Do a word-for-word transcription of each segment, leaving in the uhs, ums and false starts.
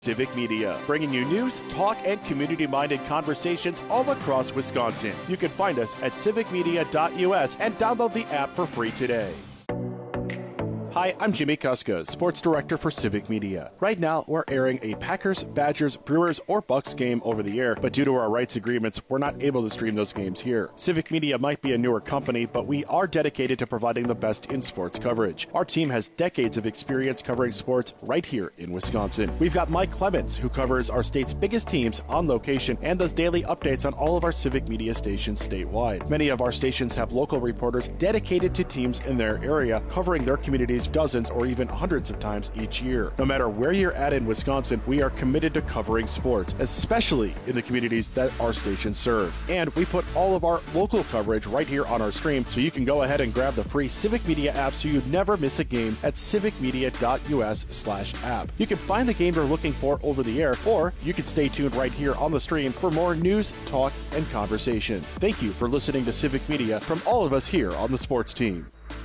Civic Media, bringing you news, talk, and community-minded conversations all across Wisconsin. You can find us at civic media dot U S and download the app for free today. Hi, I'm Jimmy Kuska, Sports Director for Civic Media. Right now, we're airing a Packers, Badgers, Brewers, or Bucks game over the air, but due to our rights agreements, we're not able to stream those games here. Civic Media might be a newer company, but we are dedicated to providing the best in sports coverage. Our team has decades of experience covering sports right here in Wisconsin. We've got Mike Clemens, who covers our state's biggest teams on location and does daily updates on all of our Civic Media stations statewide. Many of our stations have local reporters dedicated to teams in their area, covering their communities dozens or even hundreds of times each year. No matter where you're at in Wisconsin, we are committed to covering sports, especially in the communities that our stations serve. And we put all of our local coverage right here on our stream, so you can go ahead and grab the free Civic Media app so you never miss a game at civic media dot U S slash app. You can find the game you're looking for over the air, or you can stay tuned right here on the stream for more news, talk, and conversation. Thank you for listening to Civic Media from all of us here on the sports team.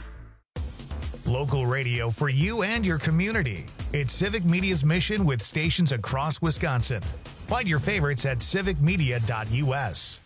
Local radio for you and your community. It's Civic Media's mission with stations across Wisconsin. Find your favorites at civic media dot U S.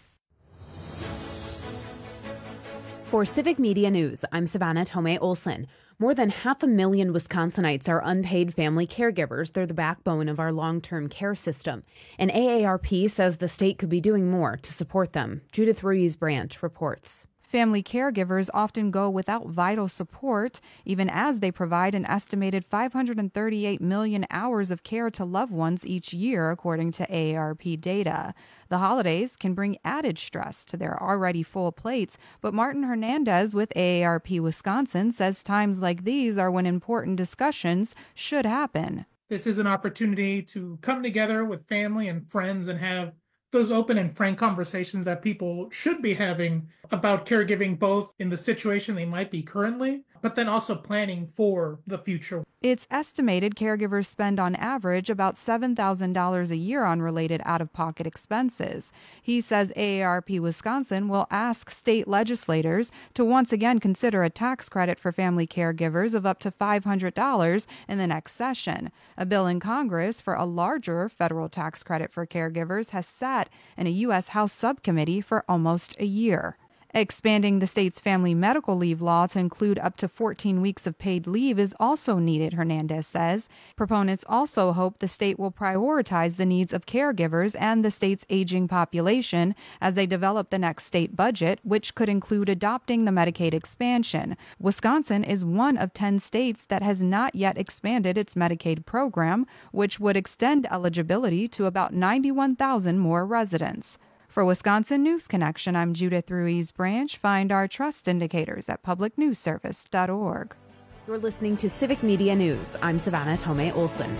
For Civic Media News, I'm Savannah Tomei Olson. More than half a million Wisconsinites are unpaid family caregivers. They're the backbone of our long-term care system. And A A R P says the state could be doing more to support them. Judith Ruiz Branch reports. Family caregivers often go without vital support, even as they provide an estimated five hundred thirty-eight million hours of care to loved ones each year, according to A A R P data. The holidays can bring added stress to their already full plates, but Martin Hernandez with A A R P Wisconsin says times like these are when important discussions should happen. This is an opportunity to come together with family and friends and have those open and frank conversations that people should be having about caregiving, both in the situation they might be currently, but then also planning for the future. It's estimated caregivers spend on average about seven thousand dollars a year on related out-of-pocket expenses. He says A A R P Wisconsin will ask state legislators to once again consider a tax credit for family caregivers of up to five hundred dollars in the next session. A bill in Congress for a larger federal tax credit for caregivers has sat in a U S House subcommittee for almost a year. Expanding the state's family medical leave law to include up to fourteen weeks of paid leave is also needed, Hernandez says. Proponents also hope the state will prioritize the needs of caregivers and the state's aging population as they develop the next state budget, which could include adopting the Medicaid expansion. Wisconsin is one of ten states that has not yet expanded its Medicaid program, which would extend eligibility to about ninety-one thousand more residents. For Wisconsin News Connection, I'm Judith Ruiz Branch. Find our trust indicators at public news service dot org. You're listening to Civic Media News. I'm Savannah Tomei Olson.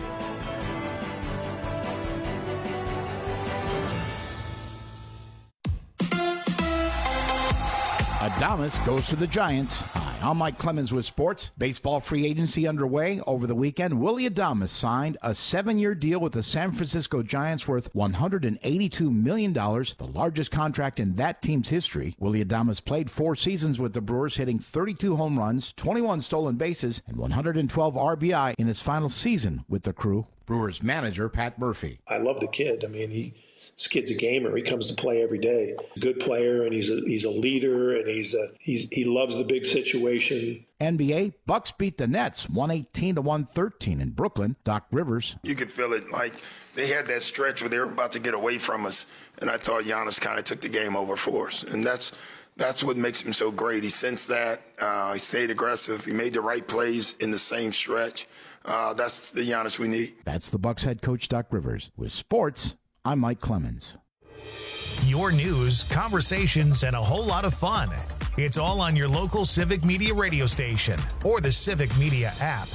Adames goes to the Giants. Hi, I'm Mike Clemens with sports. Baseball free agency underway. Over the weekend, Willy Adames signed a seven-year deal with the San Francisco Giants worth one hundred eighty-two million dollars, the largest contract in that team's history. Willy Adames played four seasons with the Brewers, hitting thirty-two home runs, twenty-one stolen bases, and one hundred twelve R B I in his final season with the crew. Brewers manager Pat Murphy. I love the kid. I mean, he this kid's a gamer. He comes to play every day. He's a good player, and he's a he's a leader, and he's a he's he loves the big situation. N B A, Bucks beat the Nets one eighteen to one thirteen in Brooklyn. Doc Rivers. You could feel it like they had that stretch where they were about to get away from us, and I thought Giannis kind of took the game over for us, and that's that's what makes him so great. He sensed that. Uh, he stayed aggressive. He made the right plays in the same stretch. Uh, that's the Giannis we need. That's the Bucks head coach, Doc Rivers. With sports, I'm Mike Clemens. Your news, conversations, and a whole lot of fun. It's all on your local Civic Media radio station or the Civic Media app.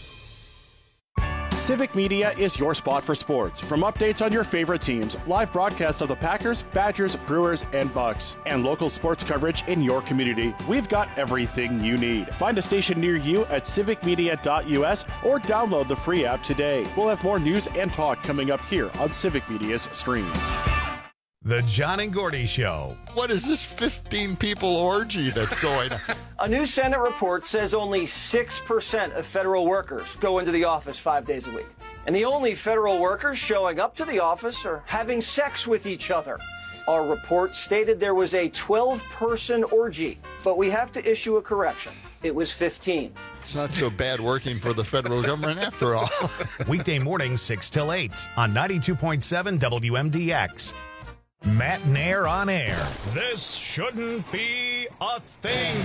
Civic Media is your spot for sports. From updates on your favorite teams, live broadcasts of the Packers, Badgers, Brewers, and Bucks, and local sports coverage in your community, we've got everything you need. Find a station near you at civic media dot U S or download the free app today. We'll have more news and talk coming up here on Civic Media's stream. The John and Gordy Show. What is this fifteen-people orgy that's going on? A new Senate report says only six percent of federal workers go into the office five days a week. And the only federal workers showing up to the office are having sex with each other. Our report stated there was a twelve-person orgy, but we have to issue a correction. It was fifteen. It's not so bad working for the federal government after all. Weekday mornings, six till eight on ninety-two point seven W M D X. Matt Nair on air. This shouldn't be a thing.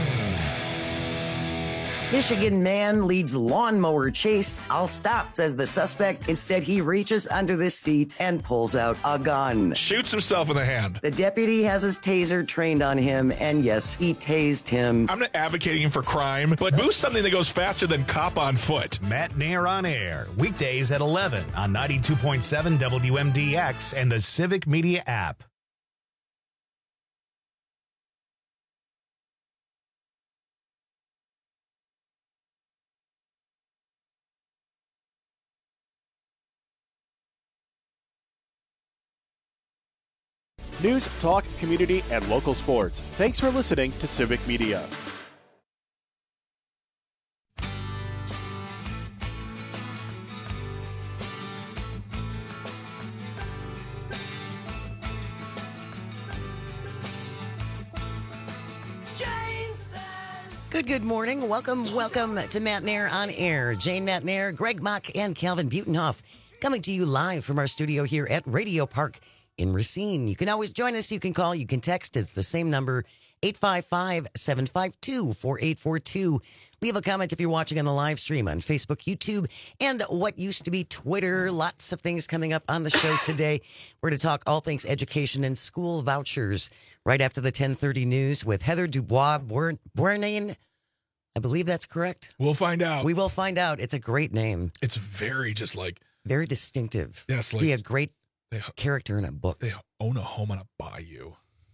Michigan man leads lawnmower chase. I'll stop, says the suspect. Instead, he reaches under the seat and pulls out a gun. Shoots himself in the hand. The deputy has his taser trained on him, and yes, he tased him. I'm not advocating for crime, but boost something that goes faster than cop on foot. Matt Nair on air. Weekdays at eleven on ninety-two point seven W M D X and the Civic Media app. News, talk, community, and local sports. Thanks for listening to Civic Media. Good, good morning. Welcome, welcome to Matt Nair on air. Jane Matt Nair, Greg Mock, and Calvin Butenhoff coming to you live from our studio here at Radio Park in Racine. You can always join us. You can call. You can text. It's the same number, eight five five, seven five two, four eight four two. Leave a comment if you're watching on the live stream on Facebook, YouTube, and what used to be Twitter. Lots of things coming up on the show today. We're going to talk all things education and school vouchers right after the ten thirty news with Heather Dubois Bournain. I believe that's correct. We'll find out. We will find out. It's a great name. It's very just like... Very distinctive. Yes. Like, be a great they, character in a book. They own a home on a bayou.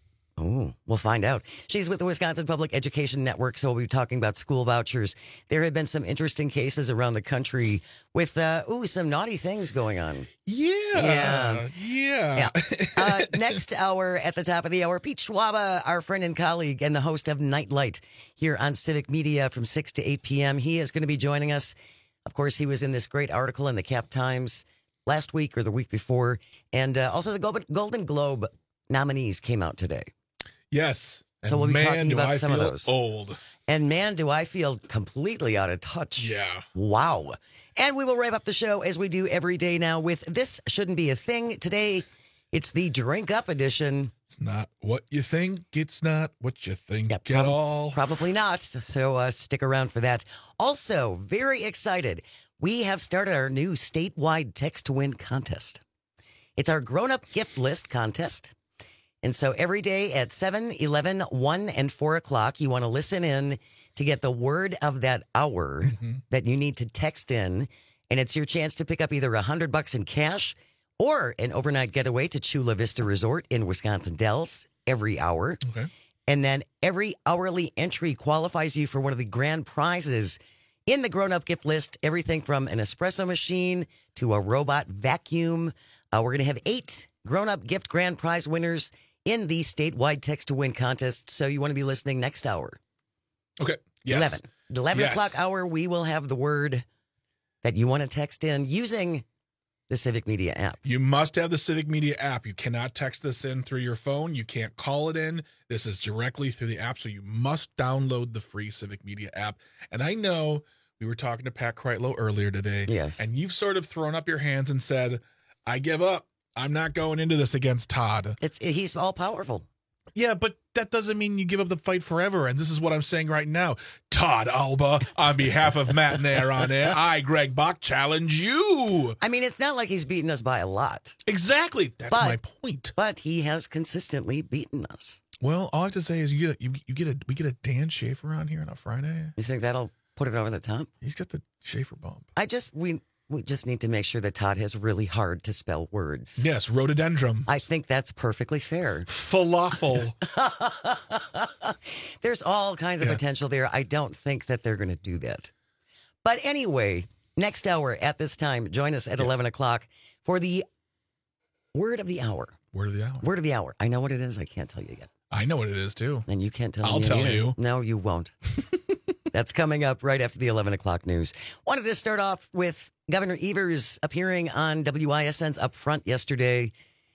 Oh, we'll find out. She's with the Wisconsin Public Education Network, so we'll be talking about school vouchers. There have been some interesting cases around the country with, uh, ooh, some naughty things going on. Yeah. Yeah. Yeah. yeah. Uh, next hour, at the top of the hour, Pete Schwaba, our friend and colleague and the host of Nightlight here on Civic Media from six to eight p.m. He is going to be joining us. Of course, he was in this great article in the Cap Times last week or the week before. And uh, also the Golden Globe nominees came out today. Yes. So we'll be man, talking about I some of those. Old. And man, do I feel completely out of touch. Yeah. Wow. And we will wrap up the show as we do every day now with This Shouldn't Be a Thing. Today, it's the Drink Up edition. It's not what you think. It's not what you think yeah, at prob- all. Probably not. So uh, stick around for that. Also, very excited. We have started our new statewide Text to Win contest. It's our grown-up gift list contest. And so every day at seven, eleven, one, and four o'clock, you want to listen in to get the word of that hour mm-hmm. that you need to text in. And it's your chance to pick up either a hundred bucks in cash or an overnight getaway to Chula Vista Resort in Wisconsin Dells every hour. Okay. And then every hourly entry qualifies you for one of the grand prizes in the grown-up gift list. Everything from an espresso machine to a robot vacuum. Uh, we're going to have eight grown-up gift grand prize winners in the statewide Text to Win contest. So you want to be listening next hour. Okay. Yes. eleven. eleven yes. o'clock hour, we will have the word that you want to text in using the Civic Media app. You must have the Civic Media app. You cannot text this in through your phone. You can't call it in. This is directly through the app. So you must download the free Civic Media app. And I know we were talking to Pat Kreitlow earlier today. Yes. And you've sort of thrown up your hands and said, I give up. I'm not going into this against Todd. It's he's all powerful. Yeah, but that doesn't mean you give up the fight forever. And this is what I'm saying right now. Todd Alba, on behalf of Matt Nair on air, I, Greg Bach, challenge you. I mean, it's not like he's beaten us by a lot. Exactly. That's but, my point. But he has consistently beaten us. Well, all I have to say is you get a, you, you get a we get a Dan Schaefer on here on a Friday. You think that'll put it over the top? He's got the Schaefer bump. I just we. We just need to make sure that Todd has really hard to spell words. Yes, rhododendron. I think that's perfectly fair. Falafel. There's all kinds of yeah. potential there. I don't think that they're going to do that. But anyway, next hour at this time, join us at yes. eleven o'clock for the word of the hour. Word of the hour. Word of the hour. I know what it is. I can't tell you yet. I know what it is, too. And you can't tell I'll me. I'll tell either. you. No, you won't. That's coming up right after the eleven o'clock news. Wanted to start off with Governor Evers appearing on W I S N's Upfront yesterday,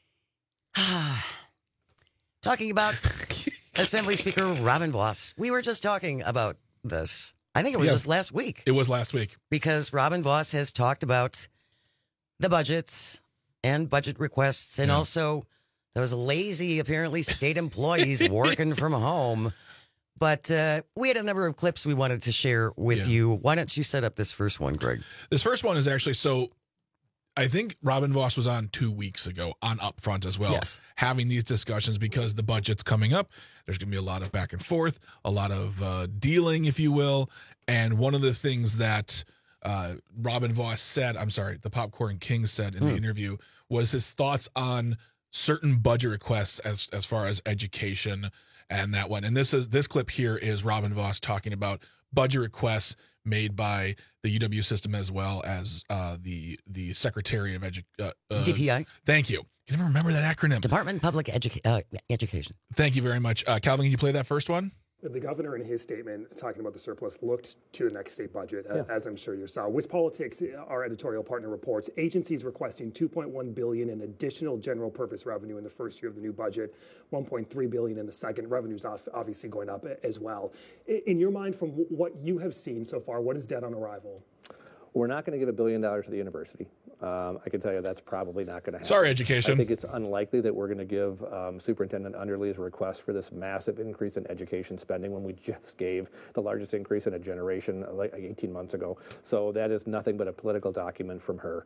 talking about Assembly Speaker Robin Vos. We were just talking about this. I think it was Yeah. just last week. It was last week. Because Robin Vos has talked about the budgets and budget requests and Yeah. also those lazy, apparently, state employees working from home. But uh, we had a number of clips we wanted to share with Yeah. you. Why don't you set up this first one, Greg? This first one is actually, so I think Robin Vos was on two weeks ago on Upfront as well, Yes. having these discussions because the budget's coming up. There's going to be a lot of back and forth, a lot of uh, dealing, if you will. And one of the things that uh, Robin Vos said, I'm sorry, the Popcorn King said in the Hmm. interview was his thoughts on certain budget requests as as far as education and that one. And this is this clip here is Robin Vos talking about budget requests made by the U W system as well as uh, the the Secretary of Edu- uh, uh, D P I. Thank you. You never remember that acronym. Department of Public Educa- uh, Education. Thank you very much. Uh, Calvin, can you play that first one? The governor, in his statement, talking about the surplus, looked to the next state budget, uh, Yeah. as I'm sure you saw. WisPolitics, our editorial partner, reports agencies requesting two point one billion dollars in additional general purpose revenue in the first year of the new budget, one point three billion dollars in the second. Revenues off, obviously going up as well. I- In your mind, from what you have seen so far, what is dead on arrival? We're not going to give a billion dollars to the university. Um, I can tell you that's probably not going to happen. Sorry, education. I think it's unlikely that we're going to give um, Superintendent Underly's request for this massive increase in education spending when we just gave the largest increase in a generation like eighteen months ago. So that is nothing but a political document from her.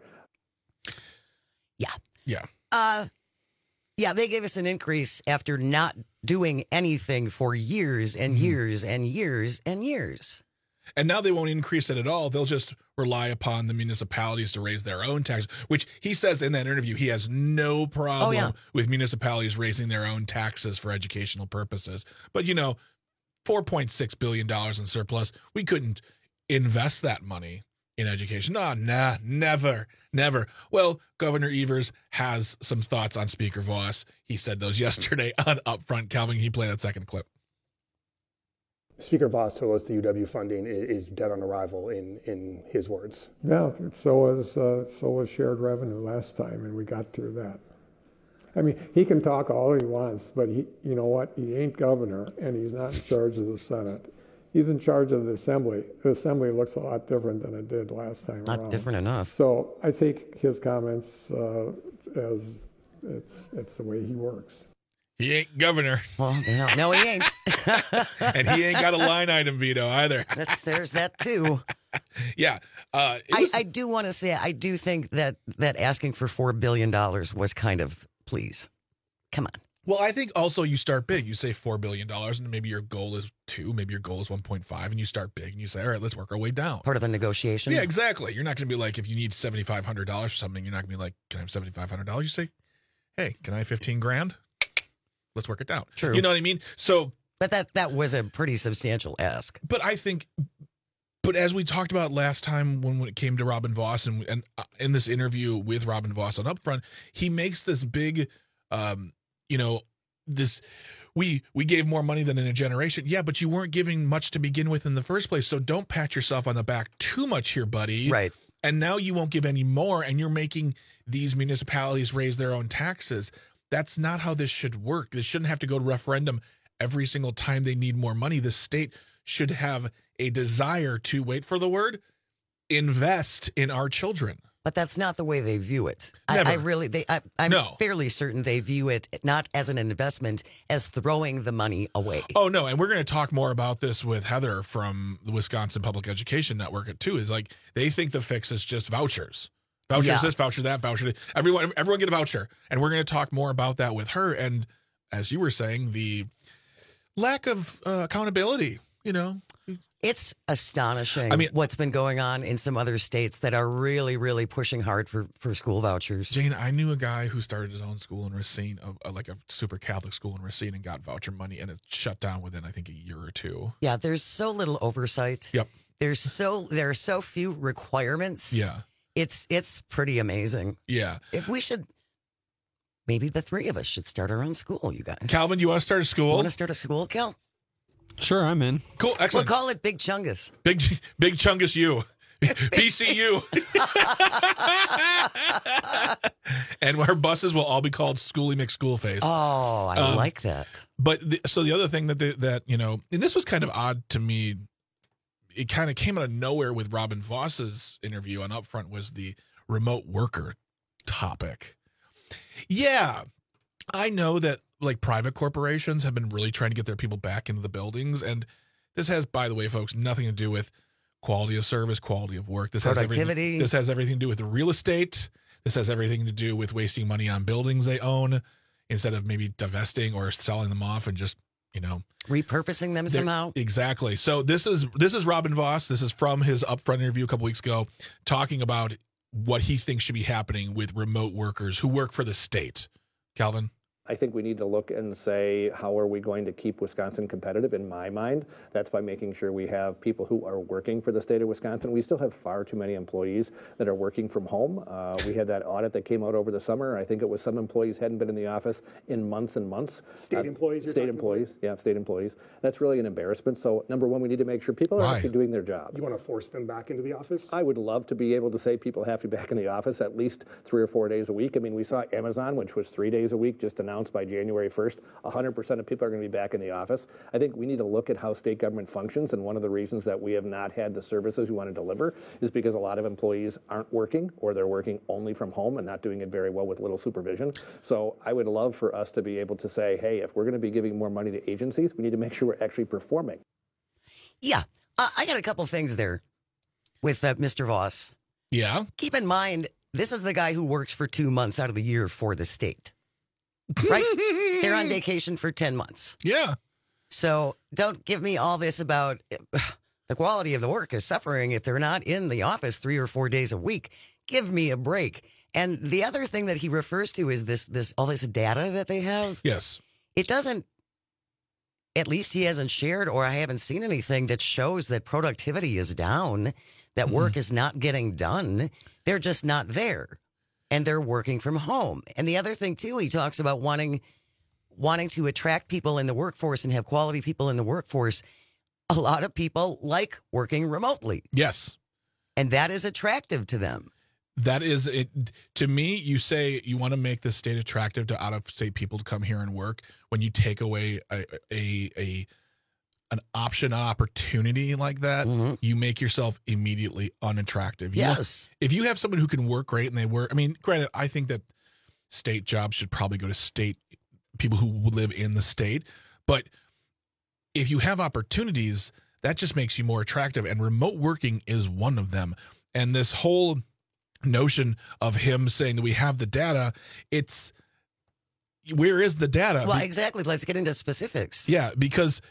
Yeah. Yeah. Uh, yeah, they gave us an increase after not doing anything for years and Mm-hmm. years and years and years. And now they won't increase it at all. They'll just rely upon the municipalities to raise their own taxes, which he says in that interview, he has no problem Oh, yeah. with municipalities raising their own taxes for educational purposes. But, you know, four point six billion dollars in surplus, we couldn't invest that money in education. No, nah, never, never. Well, Governor Evers has some thoughts on Speaker Vos. He said those yesterday on Upfront. Calvin, can you play that second clip? Speaker Vos told us the U W funding i- is dead on arrival, in, in his words. Yeah, so was uh, so was shared revenue last time, and we got through that. I mean, he can talk all he wants, but he, you know what? He ain't governor, and he's not in charge of the Senate. He's in charge of the Assembly. The Assembly looks a lot different than it did last time Not around. different enough. So I take his comments uh, as it's it's the way he works. He ain't governor. Well, no, no he ain't. And he ain't got a line item veto either. That's, there's that too. Yeah. Uh, it I, was- I do want to say, I do think that, that asking for four billion dollars was kind of, please, come on. Well, I think also you start big. You say four billion dollars, and maybe your goal is two, maybe your goal is one point five, and you start big, and you say, all right, let's work our way down. Part of the negotiation. Yeah, exactly. You're not going to be like, if you need seven thousand five hundred dollars for something, you're not going to be like, can I have seven thousand five hundred dollars? You say, hey, can I have fifteen grand? Let's work it down. True. You know what I mean? So, But that, that was a pretty substantial ask. but I think, but as we talked about last time when, when it came to Robin Vos and, and uh, in this interview with Robin Vos on Upfront, he makes this big, um, you know, this, we, we gave more money than in a generation. Yeah, but you weren't giving much to begin with in the first place. So don't pat yourself on the back too much here, buddy. Right. And now you won't give any more, and you're making these municipalities raise their own taxes. That's not how this should work. This shouldn't have to go to referendum every single time they need more money. The state should have a desire to, wait for the word, invest in our children. But that's not the way they view it. I, Never. I really, they, I, I'm No. fairly certain they view it not as an investment, as throwing the money away. Oh, no. And we're going to talk more about this with Heather from the Wisconsin Public Education Network, too, is like they think the fix is just vouchers. Vouchers Yeah. this, voucher that, voucher that. Everyone, everyone get a voucher. And we're going to talk more about that with her. And as you were saying, the lack of uh, accountability, you know. It's astonishing I mean- what's been going on in some other states that are really, really pushing hard for, for school vouchers. Jane, I knew a guy who started his own school in Racine, a, a, like a super Catholic school in Racine, and got voucher money, and it shut down within, I think, a year or two. Yeah, there's so little oversight. Yep. There's so there are so few requirements. Yeah. It's it's pretty amazing. Yeah. If we should, maybe the three of us should start our own school, you guys. Calvin, you want to start a school? Want to start a school, Cal? Sure, I'm in. Cool, excellent. We'll call it Big Chungus. Big, big Chungus, you. B C U. And our buses will all be called Schoolie McSchoolface. Oh, I um, like that. But the, so the other thing that the, that you know, and this was kind of odd to me. It kind of came out of nowhere with Robin Voss's interview on Upfront was the remote worker topic. Yeah, I know that like private corporations have been really trying to get their people back into the buildings, and this has, by the way, folks, nothing to do with quality of service, quality of work. This has everything. This has everything to do with the real estate. This has everything to do with wasting money on buildings they own instead of maybe divesting or selling them off and just, you know, repurposing them somehow. Exactly. So this is this is Robin Voss. This is from his Upfront interview a couple weeks ago, talking about what he thinks should be happening with remote workers who work for the state. Calvin? I think we need to look and say, how are we going to keep Wisconsin competitive? In my mind, that's by making sure we have people who are working for the state of Wisconsin. We still have far too many employees that are working from home. Uh, we had that audit that came out over the summer. I think it was some employees hadn't been in the office in months and months. State uh, employees? You're state employees, about? yeah, state employees. That's really an embarrassment. So number one, we need to make sure people are Why? actually doing their job. You want to force them back into the office? I would love to be able to say people have to be back in the office at least three or four days a week. I mean, we saw Amazon, which was three days a week, just announced by January first, one hundred percent of people are going to be back in the office. I think we need to look at how state government functions, and one of the reasons that we have not had the services we want to deliver is because a lot of employees aren't working, or they're working only from home and not doing it very well with little supervision. So I would love for us to be able to say, hey, if we're going to be giving more money to agencies, we need to make sure we're actually performing. Yeah, uh, I got a couple things there with uh, Mister Voss. Yeah. Keep in mind, this is the guy who works for two months out of the year for the state. Right? They're on vacation for ten months. Yeah. So don't give me all this about uh, the quality of the work is suffering if they're not in the office three or four days a week. Give me a break. And the other thing that he refers to is this, this all this data that they have. Yes. It doesn't, at least he hasn't shared, or I haven't seen anything that shows that productivity is down, that mm-hmm. work is not getting done. They're just not there. And they're working from home. And the other thing, too, he talks about wanting wanting to attract people in the workforce and have quality people in the workforce. A lot of people like working remotely. Yes. And that is attractive to them. That is it. To me, you say you want to make the state attractive to out-of-state people to come here and work. When you take away a a, a an option, an opportunity like that, mm-hmm. you make yourself immediately unattractive. You yes. Want, if you have someone who can work great and they work, I mean, granted, I think that state jobs should probably go to state people who live in the state. But if you have opportunities, that just makes you more attractive. And remote working is one of them. And this whole notion of him saying that we have the data, it's, where is the data? Well, exactly. Let's get into specifics. Yeah, because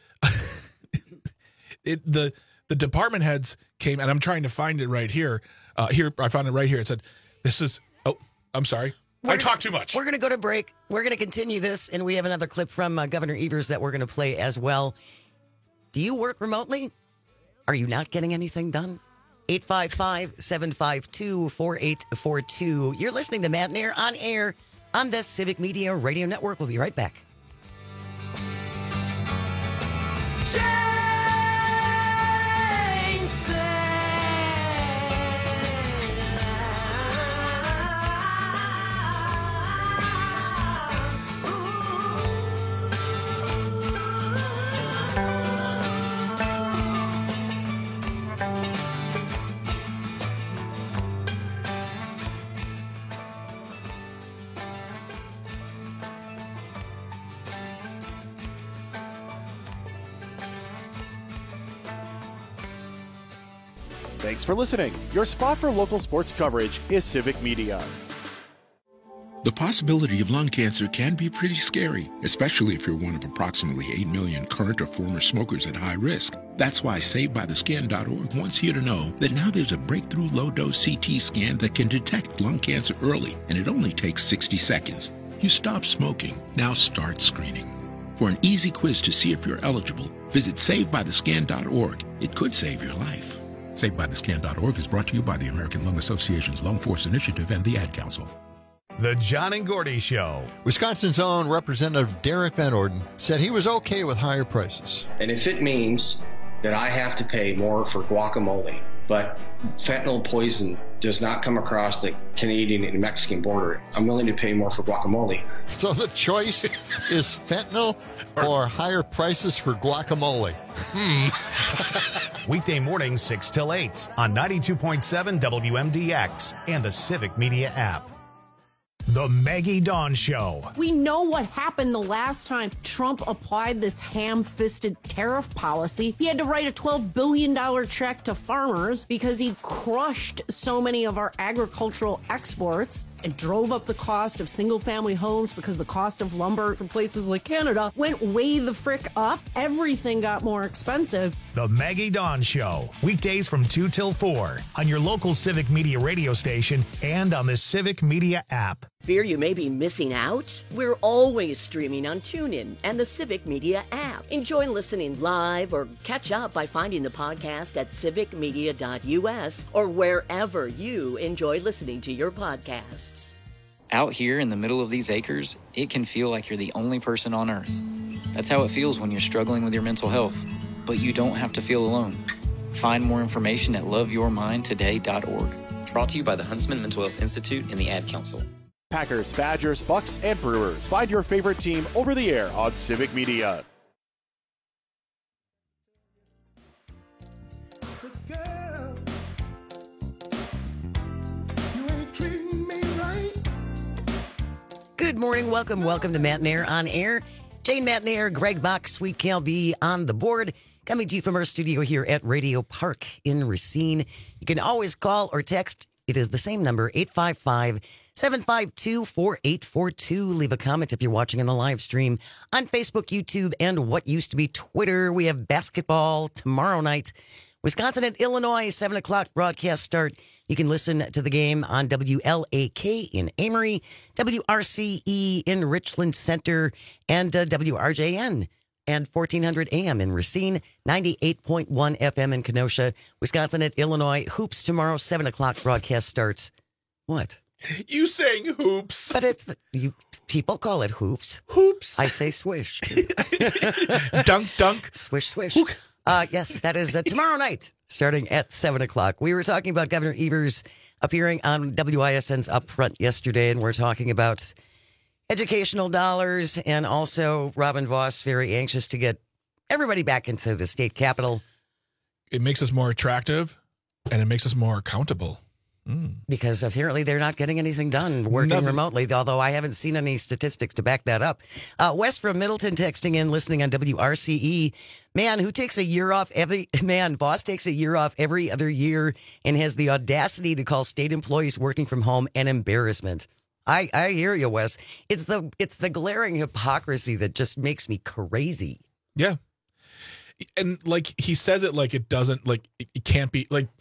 it the the department heads came, and I'm trying to find it right here. Uh, here, I found it right here. It said, this is, oh, I'm sorry. We're I talk too much. We're going to go to break. We're going to continue this, and we have another clip from uh, Governor Evers that we're going to play as well. Do you work remotely? Are you not getting anything done? eight five five, seven five two, four eight four two. You're listening to Matt and Air on air on the Civic Media Radio Network. We'll be right back. Thanks for listening. Your spot for local sports coverage is Civic Media. The possibility of lung cancer can be pretty scary, especially if you're one of approximately eight million current or former smokers at high risk. That's why Saved By The Skin dot org wants you to know that now there's a breakthrough low-dose C T scan that can detect lung cancer early, and it only takes sixty seconds. You stop smoking, now start screening. For an easy quiz to see if you're eligible, visit Saved By The Skin dot org. It could save your life. Saved By The Skin dot org is brought to you by the American Lung Association's Lung Force Initiative and the Ad Council. The John and Gordy Show. Wisconsin's own Representative Derek Van Orden said he was okay with higher prices. And if it means that I have to pay more for guacamole, but fentanyl poison does not come across the Canadian and Mexican border. I'm willing to pay more for guacamole. So the choice is fentanyl or higher prices for guacamole. Hmm. Weekday mornings six till eight on ninety-two point seven W M D X and the Civic Media app. The Maggie Dawn Show. We know what happened the last time Trump applied this ham-fisted tariff policy. He had to write a twelve billion dollars check to farmers because he crushed so many of our agricultural exports and drove up the cost of single-family homes because the cost of lumber from places like Canada went way the frick up. Everything got more expensive. The Maggie Dawn Show. Weekdays from two till four on your local Civic Media radio station and on the Civic Media app. Fear you may be missing out? We're always streaming on TuneIn and the Civic Media app. Enjoy listening live or catch up by finding the podcast at civic media dot u s or wherever you enjoy listening to your podcasts. Out here in the middle of these acres, it can feel like you're the only person on Earth. That's how it feels when you're struggling with your mental health. But you don't have to feel alone. Find more information at love your mind today dot org. Brought to you by the Huntsman Mental Health Institute and the Ad Council. Packers, Badgers, Bucks, and Brewers. Find your favorite team over the air on Civic Media. Good morning. Welcome. Welcome to Matt Nair on Air. Jane Matt Nair, Greg Bach, Sweet Cal B on the board. Coming to you from our studio here at Radio Park in Racine. You can always call or text. It is the same number, eight five five, seven five two, four eight four two. Leave a comment if you're watching in the live stream on Facebook, YouTube, and what used to be Twitter. We have basketball tomorrow night. Wisconsin and Illinois, seven o'clock broadcast start. You can listen to the game on W L A K in Amory, W R C E in Richland Center, and uh, W R J N and fourteen hundred A M in Racine, ninety-eight point one F M in Kenosha. Wisconsin at Illinois. Hoops tomorrow, seven o'clock broadcast starts. What? You saying hoops. But it's the, you people call it hoops. Hoops. I say swish. Dunk, dunk. Swish, swish. Uh, yes, that is uh, tomorrow night, starting at seven o'clock. We were talking about Governor Evers appearing on W I S N's Upfront yesterday, and we're talking about educational dollars, and also Robin Vos very anxious to get everybody back into the state capitol. It makes us more attractive, and it makes us more accountable. Mm. Because apparently they're not getting anything done working Nothing. remotely, although I haven't seen any statistics to back that up. Uh, Wes from Middleton texting in, listening on W R C E. Man, who takes a year off every, man, Voss takes a year off every other year and has the audacity to call state employees working from home an embarrassment. I, I hear you, Wes. It's the it's the glaring hypocrisy that just makes me crazy. Yeah. And like he says it like it doesn't, like it, it can't be, like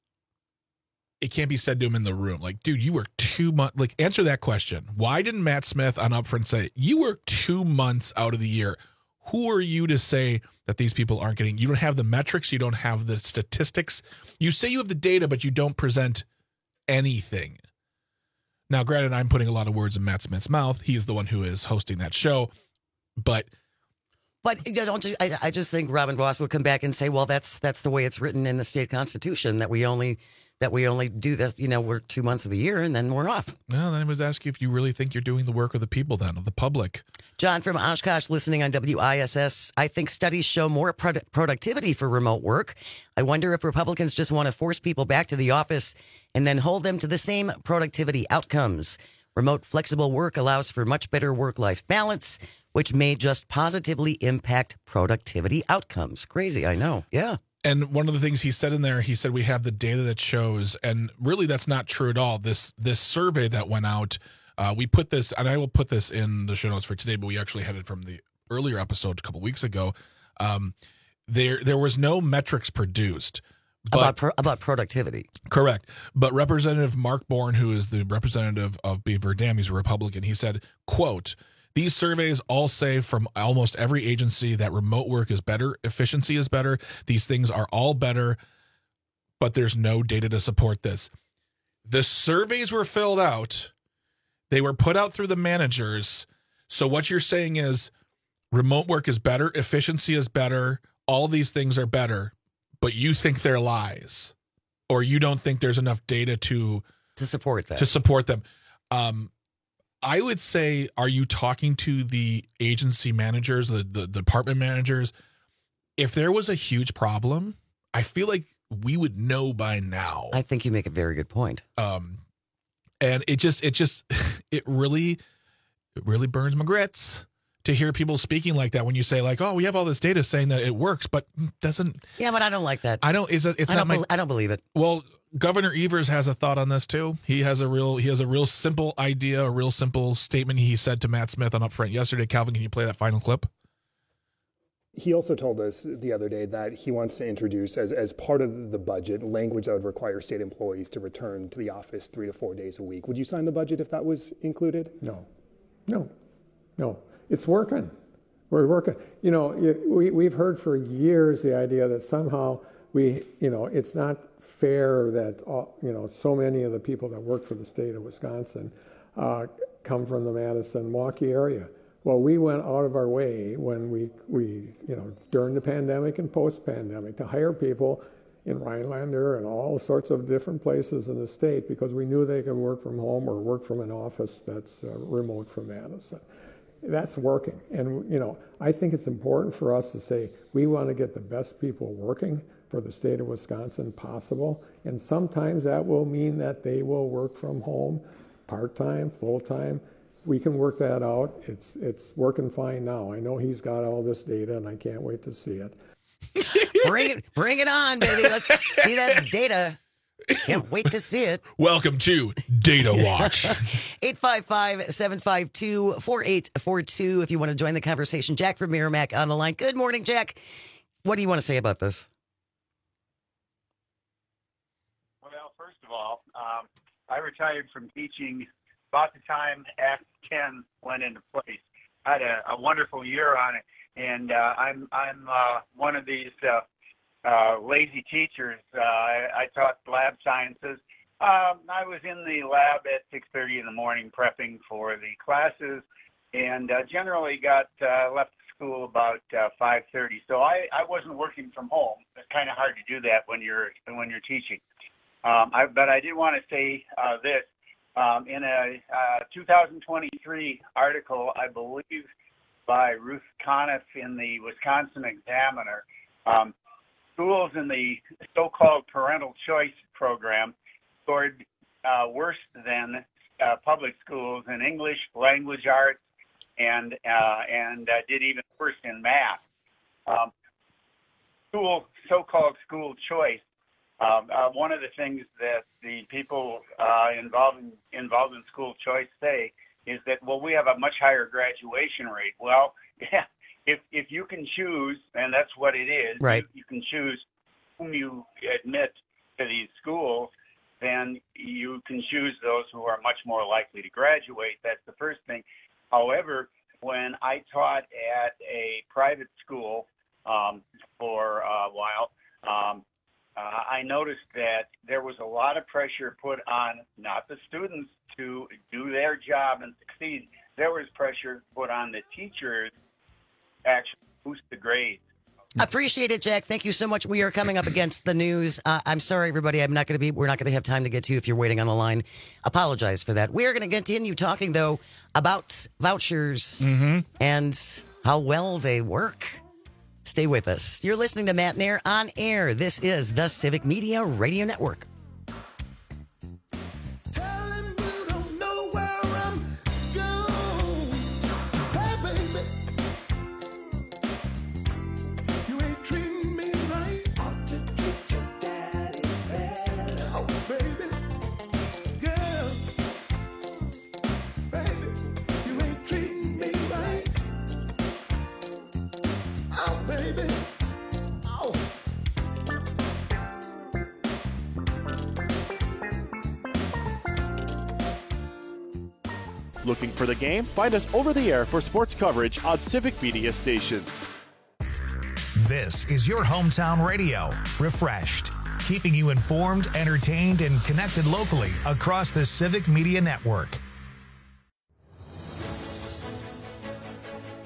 it can't be said to him in the room. Like, dude, you were two months, like answer that question. Why didn't Matt Smith on Upfront say, you were two months out of the year? Who are you to say that these people aren't getting, you don't have the metrics, you don't have the statistics. You say you have the data, but you don't present anything. Now, granted, I'm putting a lot of words in Matt Smith's mouth. He is the one who is hosting that show, but But you don't. Just, I, I just think Robin Vos would come back and say, "Well, that's that's the way it's written in the state constitution that we only that we only do this. You know, we're two months of the year and then we're off." Well, then I was asking if you really think you're doing the work of the people, then of the public. John from Oshkosh, listening on W I S S. I think studies show more produ- productivity for remote work. I wonder if Republicans just want to force people back to the office and then hold them to the same productivity outcomes. Remote flexible work allows for much better work-life balance, which may just positively impact productivity outcomes. Crazy, I know. Yeah. And one of the things he said in there, he said we have the data that shows, and really that's not true at all. This this survey that went out, uh, we put this, and I will put this in the show notes for today, but we actually had it from the earlier episode a couple weeks ago. Um, there there was no metrics produced. But, about pro- about productivity. Correct. But Representative Mark Bourne, who is the representative of Beaver Dam, he's a Republican, he said, quote, "These surveys all say from almost every agency that remote work is better, efficiency is better. These things are all better, but there's no data to support this." The surveys were filled out. They were put out through the managers. So what you're saying is remote work is better, efficiency is better, all these things are better, but you think they're lies. or you don't think there's enough data to to support that. To support them. Um, I would say, are you talking to the agency managers, the, the department managers? If there was a huge problem, I feel like we would know by now. I think you make a very good point. Um, and it just, it just, it really, it really burns my grits to hear people speaking like that when you say like, oh, we have all this data saying that it works, but doesn't. Yeah, but I don't like that. I don't, is it, it's I not don't, my, I don't believe it. Well, Governor Evers has a thought on this too. He has a real, he has a real simple idea, a real simple statement he said to Matt Smith on Upfront yesterday. Calvin, can you play that final clip? He also told us the other day that he wants to introduce, as, as part of the budget, language that would require state employees to return to the office three to four days a week. Would you sign the budget if that was included? No, no, no. It's working. We're working. You know, it, we, we've heard for years the idea that somehow we, you know, it's not fair that, all, you know, so many of the people that work for the state of Wisconsin uh, come from the Madison-Milwaukee area. Well, we went out of our way when we, we, you know, during the pandemic and post-pandemic to hire people in Rhinelander and all sorts of different places in the state because we knew they could work from home or work from an office that's uh, remote from Madison. That's working. And, you know, I think it's important for us to say we want to get the best people working for the state of Wisconsin possible. And sometimes that will mean that they will work from home part-time, full-time. We can work that out. It's it's working fine now. I know he's got all this data, and I can't wait to see it. Bring it, bring it on, baby. Let's see that data. Can't wait to see it. Welcome to Data Watch. eight five five, seven five two, four eight four two if you want to join the conversation. Jack from Merrimack on the line. Good morning, Jack. What do you want to say about this? Well, first of all, um, I retired from teaching about the time Act ten went into place. I had a, a wonderful year on it, and uh, I'm I'm uh, one of these uh, uh, lazy teachers. Uh, I, I taught lab sciences. Um, I was in the lab at six thirty in the morning prepping for the classes, and uh, generally got uh, left school about uh, five thirty. So I, I wasn't working from home. It's kind of hard to do that when you're when you're teaching. Um, I, but I did want to say uh, this. Um, in a uh, two thousand twenty-three article, I believe, by Ruth Conniff in the Wisconsin Examiner, um, schools in the so-called parental choice program scored uh, worse than uh, public schools in English, language arts, and uh, and uh, did even worse in math. Um, school, so-called school choice. Um, uh, one of the things that the people uh, involved in, involved in school choice say is that, well, we have a much higher graduation rate. Well, yeah, if if you can choose, and that's what it is, right. you, you can choose whom you admit to these schools, then you can choose those who are much more likely to graduate. That's the first thing. However, when I taught at a private school um, for a while, um, Uh, I noticed that there was a lot of pressure put on not the students to do their job and succeed. There was pressure put on the teachers to actually boost the grades. Appreciate it, Jack. Thank you so much. We are coming up against the news. Uh, I'm sorry, everybody. I'm not going to be. We're not going to have time to get to you if you're waiting on the line. Apologize for that. We are going to continue talking though about vouchers mm-hmm. and how well they work. Stay with us. You're listening to Matt Nair on air. This is the Civic Media Radio Network. Looking for the game? Find us over the air for sports coverage on Civic Media stations. This is your hometown radio, Refreshed, keeping you informed, entertained, and connected locally across the Civic Media Network.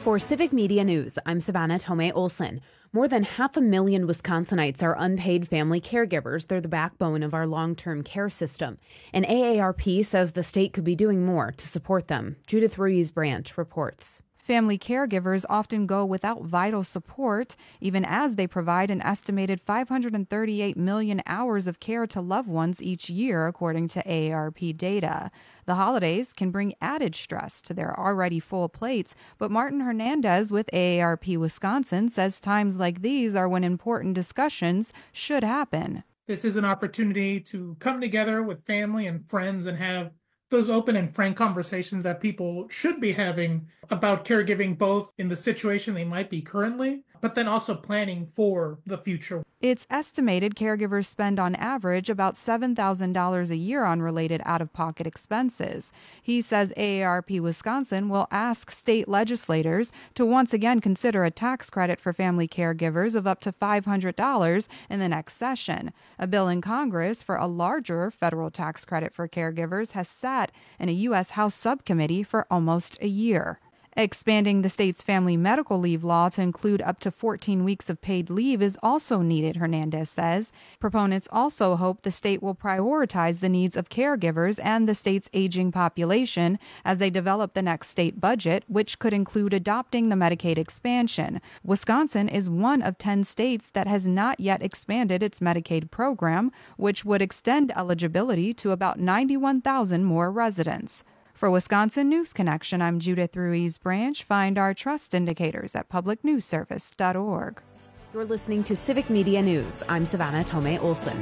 For Civic Media News, I'm Savannah Tomei Olson. More than half a million Wisconsinites are unpaid family caregivers. They're the backbone of our long-term care system. And A A R P says the state could be doing more to support them. Judith Ruiz Branch reports. Family caregivers often go without vital support, even as they provide an estimated five hundred thirty-eight million hours of care to loved ones each year, according to A A R P data. The holidays can bring added stress to their already full plates, but Martin Hernandez with A A R P Wisconsin says times like these are when important discussions should happen. This is an opportunity to come together with family and friends and have those open and frank conversations that people should be having about caregiving, both in the situation they might be currently, but then also planning for the future. It's estimated caregivers spend on average about seven thousand dollars a year on related out-of-pocket expenses. He says A A R P Wisconsin will ask state legislators to once again consider a tax credit for family caregivers of up to five hundred dollars in the next session. A bill in Congress for a larger federal tax credit for caregivers has sat in a U S House subcommittee for almost a year. Expanding the state's family medical leave law to include up to fourteen weeks of paid leave is also needed, Hernandez says. Proponents also hope the state will prioritize the needs of caregivers and the state's aging population as they develop the next state budget, which could include adopting the Medicaid expansion. Wisconsin is one of ten states that has not yet expanded its Medicaid program, which would extend eligibility to about ninety-one thousand more residents. For Wisconsin News Connection, I'm Judith Ruiz Branch. Find our trust indicators at public news service dot org. You're listening to Civic Media News. I'm Savannah Tomei Olson.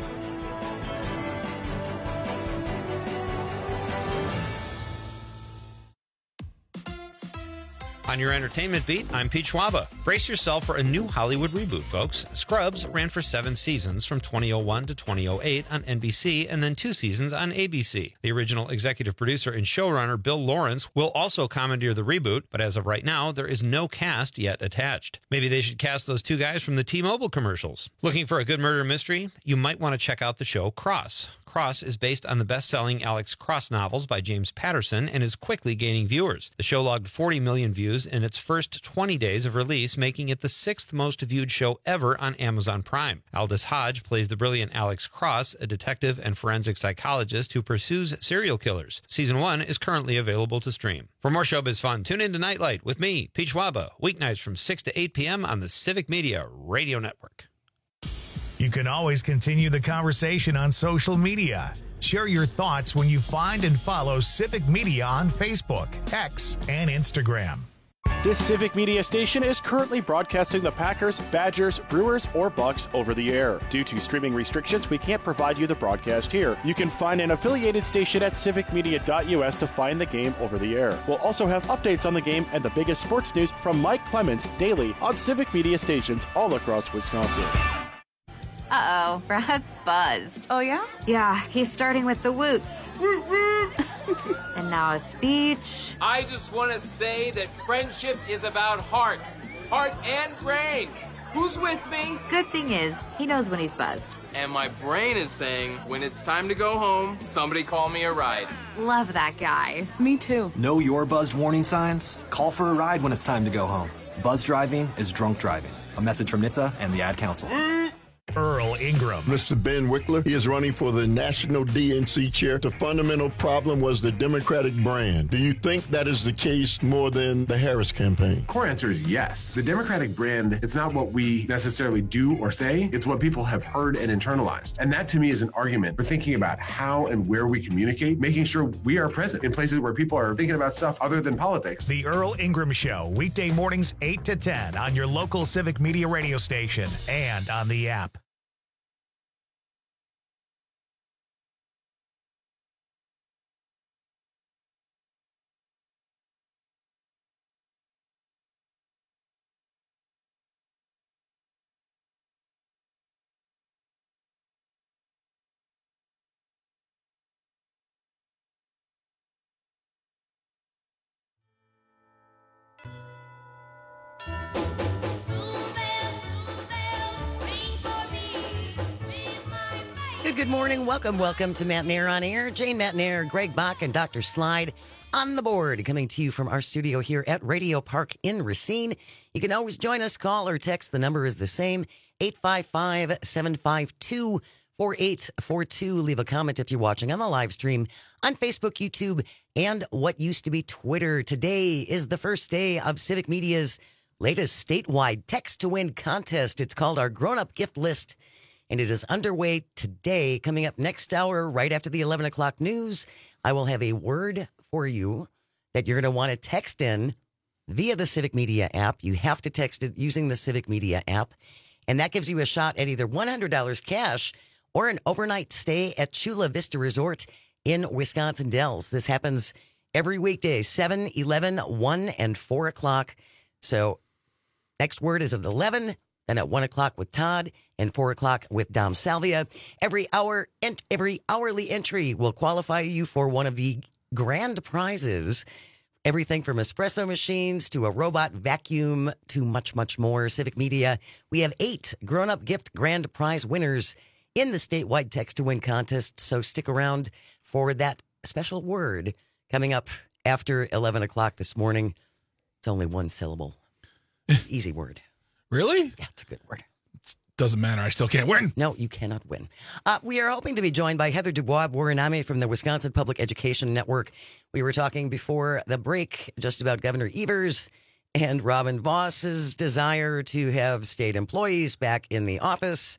On your entertainment beat, I'm Pete Schwaba. Brace yourself for a new Hollywood reboot, folks. Scrubs ran for seven seasons from two thousand one to two thousand eight on N B C and then two seasons on A B C. The original executive producer and showrunner Bill Lawrence will also commandeer the reboot, but as of right now, there is no cast yet attached. Maybe they should cast those two guys from the T-Mobile commercials. Looking for a good murder mystery? You might want to check out the show Cross. Cross is based on the best-selling Alex Cross novels by James Patterson and is quickly gaining viewers. The show logged forty million views in its first twenty days of release, making it the sixth most viewed show ever on Amazon Prime. Aldous Hodge plays the brilliant Alex Cross, a detective and forensic psychologist who pursues serial killers. Season one is currently available to stream. For more showbiz fun, tune in to Nightlight with me, Pete Schwaba, weeknights from six to eight p.m. on the Civic Media Radio Network. You can always continue the conversation on social media. Share your thoughts when you find and follow Civic Media on Facebook, X, and Instagram. This Civic Media station is currently broadcasting the Packers, Badgers, Brewers, or Bucks over the air. Due to streaming restrictions, we can't provide you the broadcast here. You can find an affiliated station at civic media dot u s to find the game over the air. We'll also have updates on the game and the biggest sports news from Mike Clemens daily on Civic Media stations all across Wisconsin. Uh-oh, Brad's buzzed. Oh, yeah? Yeah, he's starting with the woots. And now a speech. I just want to say that friendship is about heart. Heart and brain. Who's with me? Good thing is, he knows when he's buzzed. And my brain is saying, when it's time to go home, somebody call me a ride. Love that guy. Me too. Know your buzzed warning signs? Call for a ride when it's time to go home. Buzz driving is drunk driving. A message from N H T S A and the Ad Council. Earl Ingram. Mister Ben Wickler, he is running for the National D N C chair. The fundamental problem was the Democratic brand. Do you think that is the case more than the Harris campaign? Core answer is yes. The Democratic brand, it's not what we necessarily do or say, it's what people have heard and internalized. And that to me is an argument for thinking about how and where we communicate, making sure we are present in places where people are thinking about stuff other than politics. The Earl Ingram Show, weekday mornings eight to ten on your local Civic Media radio station and on the app. Good, good morning. Welcome, welcome to Matt and Air on Air. Jane, Matt and Air, Greg Bach, and Doctor Slide on the board, coming to you from our studio here at Radio Park in Racine. You can always join us, call or text. The number is the same, eight five five, seven five two, four eight four two. Leave a comment if you're watching on the live stream on Facebook, YouTube, and what used to be Twitter. Today is the first day of Civic Media's latest statewide text to win contest. It's called our Grown Up Gift List, and it is underway today. Coming up next hour, right after the eleven o'clock news, I will have a word for you that you're going to want to text in via the Civic Media app. You have to text it using the Civic Media app, and that gives you a shot at either one hundred dollars cash or an overnight stay at Chula Vista Resort in Wisconsin Dells. This happens every weekday, seven, eleven, one, and four o'clock. So next word is at eleven, then at one o'clock with Todd, and four o'clock with Dom Salvia. Every hour and every hourly entry will qualify you for one of the grand prizes. Everything from espresso machines to a robot vacuum to much, much more. Civic Media, we have eight grown-up gift grand prize winners in the statewide text to win contest. So stick around for that special word coming up after eleven o'clock this morning. It's only one syllable. Easy word. Really? Yeah, it's a good word. It doesn't matter. I still can't win. No, you cannot win. Uh, we are hoping to be joined by Heather Dubois-Boriname from the Wisconsin Public Education Network. We were talking before the break just about Governor Evers and Robin Voss's desire to have state employees back in the office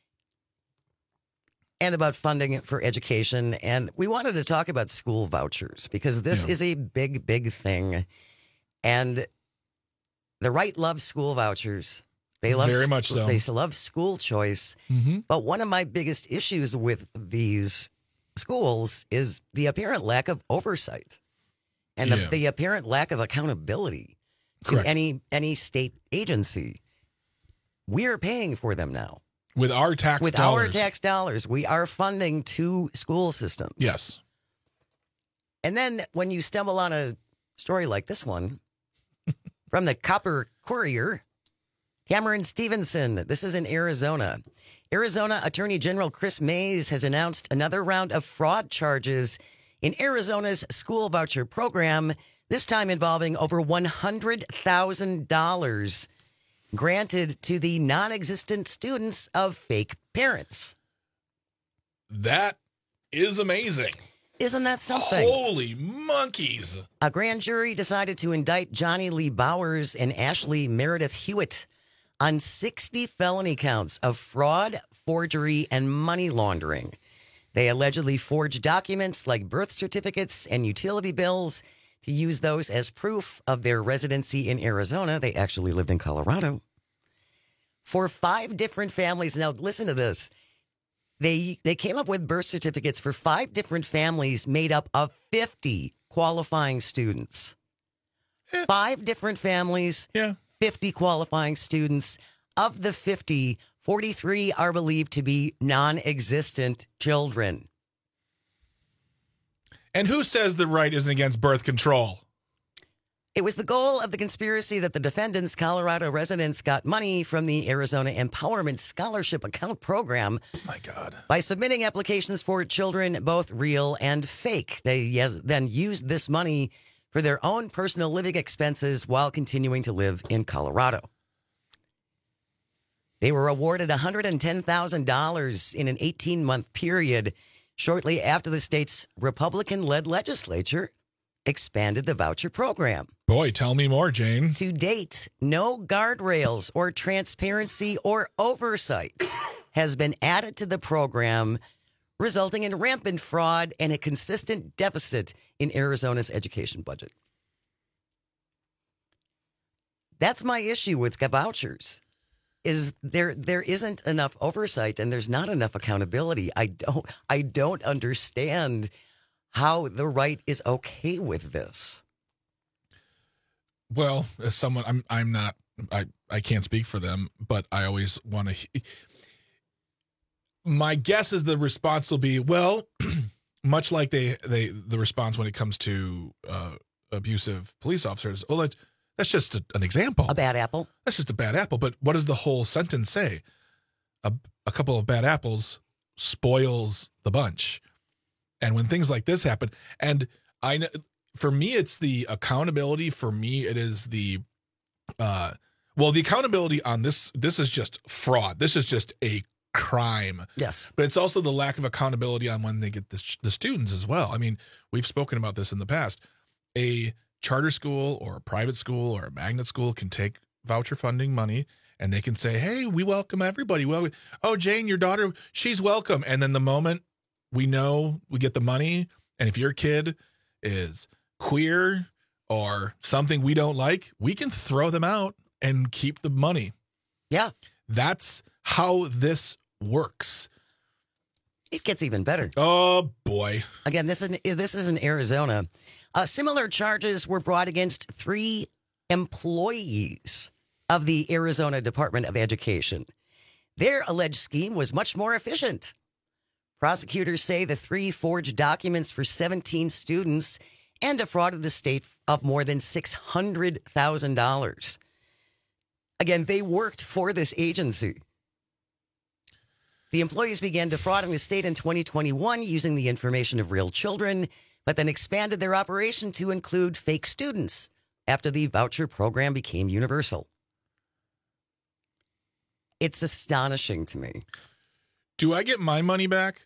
and about funding for education. And we wanted to talk about school vouchers because this yeah. is a big, big thing. And the right loves school vouchers. They love very much so. They love school choice. Mm-hmm. But one of my biggest issues with these schools is the apparent lack of oversight and yeah. the, the apparent lack of accountability to Correct. any any state agency. We're paying for them now. With our tax with dollars. our tax dollars, we are funding two school systems. Yes. And then when you stumble on a story like this one from the Copper Courier, Cameron Stevenson, this is in Arizona. Arizona Attorney General Chris Mays has announced another round of fraud charges in Arizona's school voucher program, this time involving over one hundred thousand dollars granted to the non-existent students of fake parents. That is amazing. Isn't that something? Holy monkeys. A grand jury decided to indict Johnny Lee Bowers and Ashley Meredith Hewitt on sixty felony counts of fraud, forgery, and money laundering. They allegedly forged documents like birth certificates and utility bills to use those as proof of their residency in Arizona. They actually lived in Colorado. For five different families. Now, listen to this. They they came up with birth certificates for five different families made up of fifty qualifying students. Yeah. Five different families, yeah. fifty qualifying students. Of the fifty, forty-three are believed to be non-existent children. And who says the right isn't against birth control? It was the goal of the conspiracy that the defendants, Colorado residents, got money from the Arizona Empowerment Scholarship Account Program. Oh my God. By submitting applications for children, both real and fake. They yes, then used this money for their own personal living expenses while continuing to live in Colorado. They were awarded one hundred ten thousand dollars in an eighteen-month period shortly after the state's Republican-led legislature expanded the voucher program. Boy, tell me more, Jane. To date, no guardrails or transparency or oversight has been added to the program, resulting in rampant fraud and a consistent deficit in Arizona's education budget. That's my issue with vouchers. Is there there isn't enough oversight and there's not enough accountability. I don't I don't understand how the right is okay with this. Well, as someone, I'm I'm not, I, I can't speak for them, but I always want to, my guess is the response will be, well, much like they, they the response when it comes to uh, abusive police officers, well, that's, that's just a, an example. A bad apple. That's just a bad apple. But what does the whole sentence say? A, a couple of bad apples spoils the bunch. And when things like this happen, and I know for me, it's the accountability. For me, it is the, uh, well, the accountability on this, this is just fraud. This is just a crime. Yes. But it's also the lack of accountability on when they get the, the students as well. I mean, we've spoken about this in the past. A charter school or a private school or a magnet school can take voucher funding money and they can say, hey, we welcome everybody. Well, oh, Jane, your daughter, she's welcome. And then the moment we know we get the money, and if your kid is queer or something we don't like, we can throw them out and keep the money. Yeah. That's how this works. It gets even better. Oh, boy. Again, this is, this is in Arizona. Uh, similar charges were brought against three employees of the Arizona Department of Education. Their alleged scheme was much more efficient. Prosecutors say the three forged documents for seventeen students and defrauded the state of more than six hundred thousand dollars. Again, they worked for this agency. The employees began defrauding the state in twenty twenty-one using the information of real children, but then expanded their operation to include fake students after the voucher program became universal. It's astonishing to me. Do I get my money back?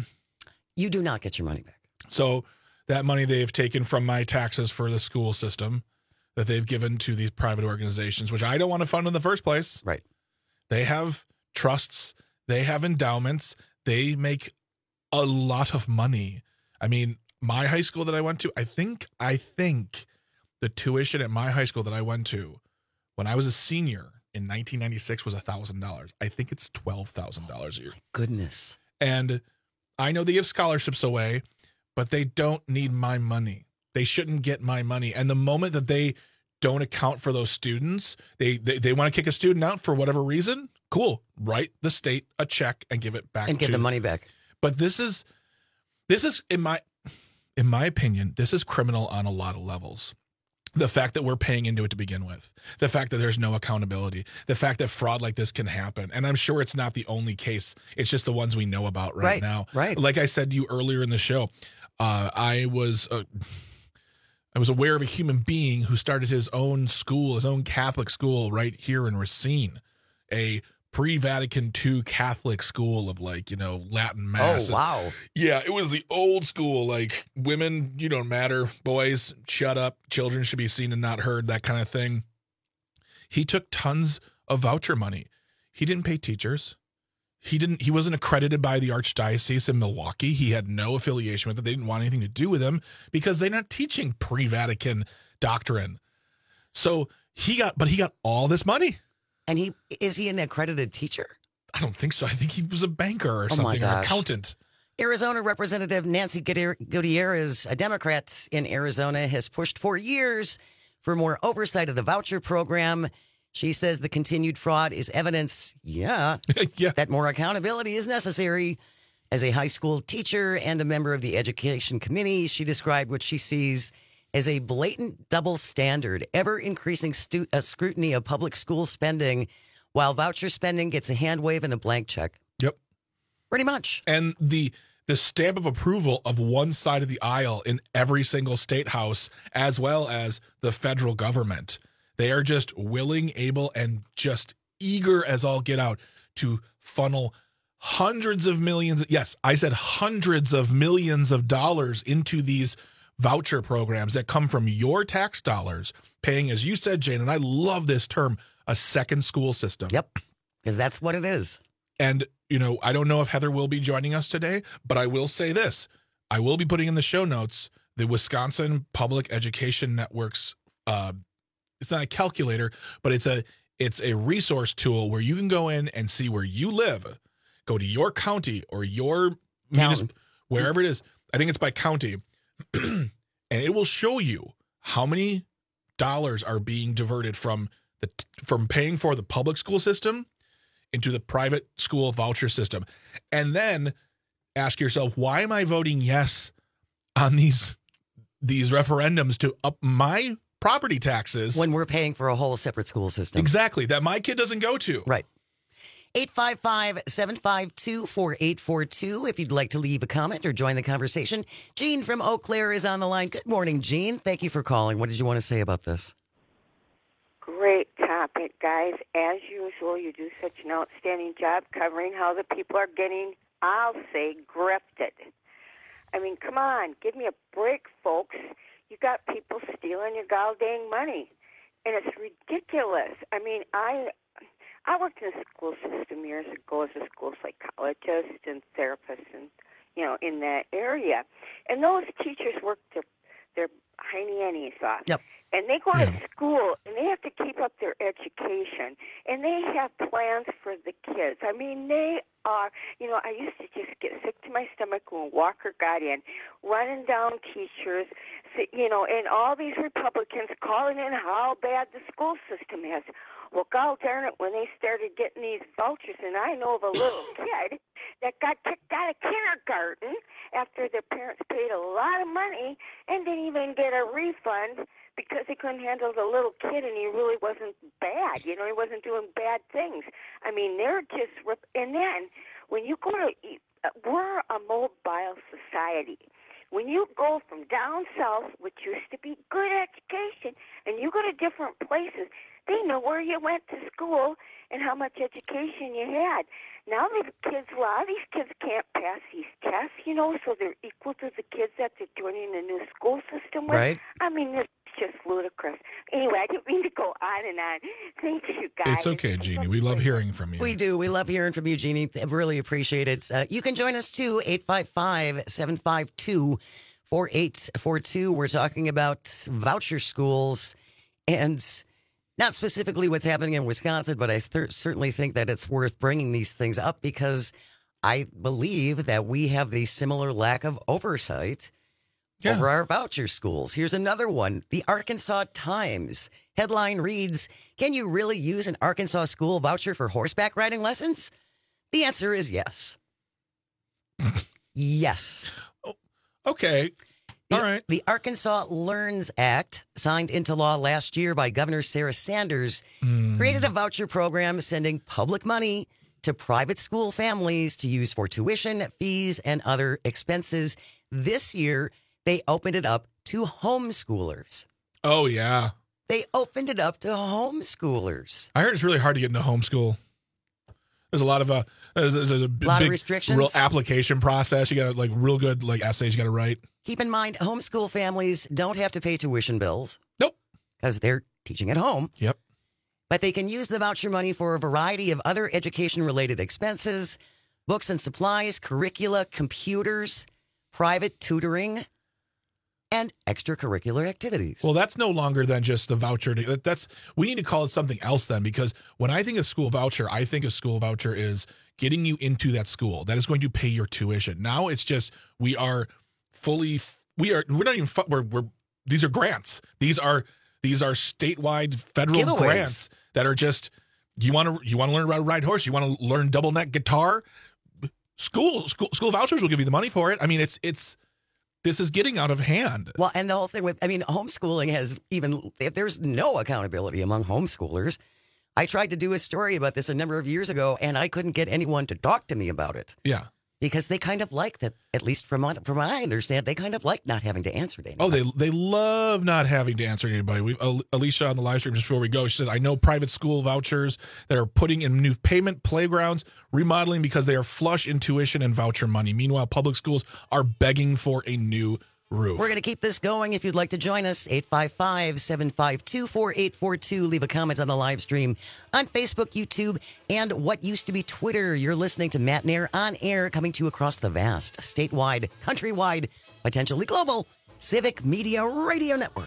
You do not get your money back. So that money they've taken from my taxes for the school system that they've given to these private organizations, which I don't want to fund in the first place. Right. They have trusts. They have endowments. They make a lot of money. I mean, my high school that I went to, I think, I think the tuition at my high school that I went to when I was a senior in nineteen ninety-six was one thousand dollars. I think it's twelve thousand dollars a year. Goodness. And I know they give scholarships away, but they don't need my money. They shouldn't get my money. And the moment that they don't account for those students, they they, they want to kick a student out for whatever reason, cool. Write the state a check and give it back. And get to, the money back. But this is, this is, in my, in my opinion, this is criminal on a lot of levels. The fact that we're paying into it to begin with, the fact that there's no accountability, the fact that fraud like this can happen. And I'm sure it's not the only case. It's just the ones we know about right, right now. Right. Like I said to you earlier in the show, uh, I was uh, I was aware of a human being who started his own school, his own Catholic school right here in Racine, a pre-Vatican two Catholic school of like, you know, Latin mass. Oh, wow. Yeah, it was the old school, like women, you don't matter, boys, shut up, children should be seen and not heard, that kind of thing. He took tons of voucher money. He didn't pay teachers. He didn't, he wasn't accredited by the Archdiocese in Milwaukee. He had no affiliation with it. They didn't want anything to do with him because they're not teaching pre-Vatican doctrine. So he got, but he got all this money. And he is he an accredited teacher? I don't think so. I think he was a banker or Oh, my something, or gosh. accountant. Arizona Representative Nancy Gutierrez, a Democrat in Arizona, has pushed for years for more oversight of the voucher program. She says the continued fraud is evidence, yeah, yeah, that more accountability is necessary. As a high school teacher and a member of the Education Committee, she described what she sees as a blatant double standard, ever-increasing stu- uh, scrutiny of public school spending, while voucher spending gets a hand wave and a blank check. Yep. Pretty much. And the the stamp of approval of one side of the aisle in every single state house, as well as the federal government. They are just willing, able, and just eager as all get out to funnel hundreds of millions. Yes, I said hundreds of millions of dollars into these voucher programs that come from your tax dollars, paying, as you said, Jane, and I love this term, a second school system. Yep, because that's what it is. And, you know, I don't know if Heather will be joining us today, but I will say this. I will be putting in the show notes the Wisconsin Public Education Network's, uh, it's not a calculator, but it's a it's a resource tool where you can go in and see where you live, go to your county or your municip- wherever it is. I think it's by county. And it will show you how many dollars are being diverted from the from paying for the public school system into the private school voucher system. And then ask yourself, why am I voting yes on these these referendums to up my property taxes when we're paying for a whole separate school system? Exactly, that my kid doesn't go to. Right. eight five five, seven five two, four eight four two if you'd like to leave a comment or join the conversation. Jean from Eau Claire is on the line. Good morning, Jean. Thank you for calling. What did you want to say about this? Great topic, guys. As usual, you do such an outstanding job covering how the people are getting, I'll say, grifted. I mean, come on, give me a break, folks. You got people stealing your goddamn money, and it's ridiculous. I mean, I I worked in the school system years ago as a school psychologist and therapist, and you know, in that area, and those teachers worked their their hiney annies off. Yep. And they go to school, and they have to keep up their education, and they have plans for the kids. I mean, they are, you know, I used to just get sick to my stomach when Walker got in, running down teachers, you know, and all these Republicans calling in how bad the school system is. Well, God darn it, when they started getting these vouchers, and I know of a little kid that got kicked out of kindergarten after their parents paid a lot of money and didn't even get a refund because he couldn't handle the little kid, and he really wasn't bad. You know, he wasn't doing bad things. I mean, they're just rip- – and then when you go to – we're a mobile society. When you go from down south, which used to be good education, and you go to different places, they know where you went to school and how much education you had. Now the kids, a lot of these kids can't pass these tests, you know, so they're equal to the kids that they're joining the new school system with. Right. I mean, it's just ludicrous. Anyway, I didn't mean to go on and on. Thank you, guys. It's okay, Jeannie. We love hearing from you. We do. We love hearing from you, Jeannie. I really appreciate it. Uh, you can join us, too, eight five five, seven five two, four eight four two. We're talking about voucher schools and not specifically what's happening in Wisconsin, but I th- certainly think that it's worth bringing these things up because I believe that we have the similar lack of oversight yeah. over our voucher schools. Here's another one. The Arkansas Times headline reads, "Can you really use an Arkansas school voucher for horseback riding lessons?" The answer is yes. Yes. Oh, okay. The, All right. The Arkansas Learns Act, signed into law last year by Governor Sarah Sanders, mm. created a voucher program sending public money to private school families to use for tuition, fees, and other expenses. This year, they opened it up to homeschoolers. Oh, yeah. They opened it up to homeschoolers. I heard it's really hard to get into homeschool. There's a lot of uh, there's, there's a, b- lot big, of restrictions. Real application process. You got like real good like essays you got to write. Keep in mind, homeschool families don't have to pay tuition bills. Nope, because they're teaching at home. Yep. But they can use the voucher money for a variety of other education-related expenses, books and supplies, curricula, computers, private tutoring, and extracurricular activities. Well, that's no longer than just the voucher. To, that's we need to call it something else then, because when I think of school voucher, I think of school voucher is getting you into that school that is going to pay your tuition. Now it's just we are fully we are we're not even we're, we're these are grants. These are these are statewide federal Giveaways. grants that are just you want to you want to learn how to ride horse, you want to learn double neck guitar. School school school vouchers will give you the money for it. I mean, it's it's. This is getting out of hand. Well, and the whole thing with, I mean, homeschooling has even, there's no accountability among homeschoolers. I tried to do a story about this a number of years ago, and I couldn't get anyone to talk to me about it. Yeah. Because they kind of like that, at least from what, from what I understand, they kind of like not having to answer to anybody. Oh, they they love not having to answer to anybody. We, Alicia on the live stream just before we go, she says, I know private school vouchers that are putting in new payment playgrounds, remodeling because they are flush in tuition and voucher money. Meanwhile, public schools are begging for a new roof. We're going to keep this going. If you'd like to join us, eight five five, seven five two, four eight four two. Leave a comment on the live stream on Facebook, YouTube, and what used to be Twitter. You're listening to Matt Nair on air, coming to you across the vast, statewide, countrywide, potentially global Civic Media Radio Network.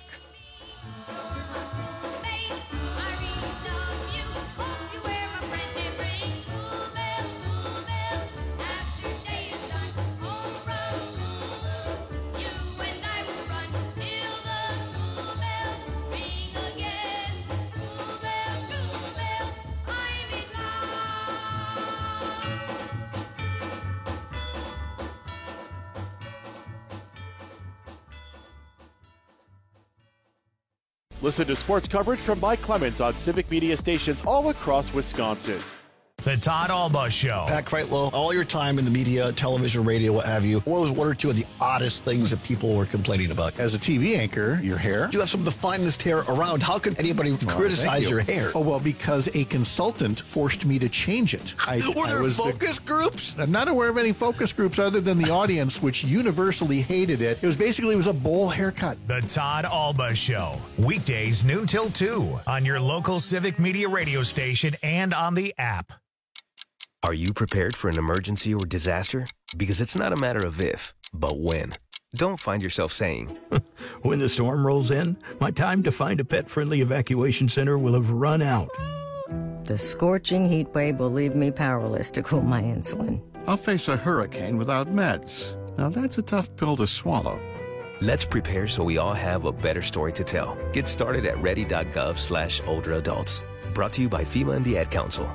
Listen to sports coverage from Mike Clemens on Civic Media stations all across Wisconsin. The Todd Alba Show. Pat Kreitlow, all your time in the media, television, radio, what have you, what was one or two of the oddest things that people were complaining about? As a T V anchor, your hair. You have some of the finest hair around. How could anybody Oh, criticize you. your hair? Oh, well, because a consultant forced me to change it. I, Were I there was focus the, groups? I'm not aware of any focus groups other than the audience, which universally hated it. It was basically it was a bowl haircut. The Todd Alba Show. Weekdays noon till two on your local Civic Media radio station and on the app. Are you prepared for an emergency or disaster? Because it's not a matter of if, but when. Don't find yourself saying, when the storm rolls in, my time to find a pet-friendly evacuation center will have run out. The scorching heat wave will leave me powerless to cool my insulin. I'll face a hurricane without meds. Now that's a tough pill to swallow. Let's prepare so we all have a better story to tell. Get started at ready.gov slash older adults. Brought to you by FEMA and the Ad Council.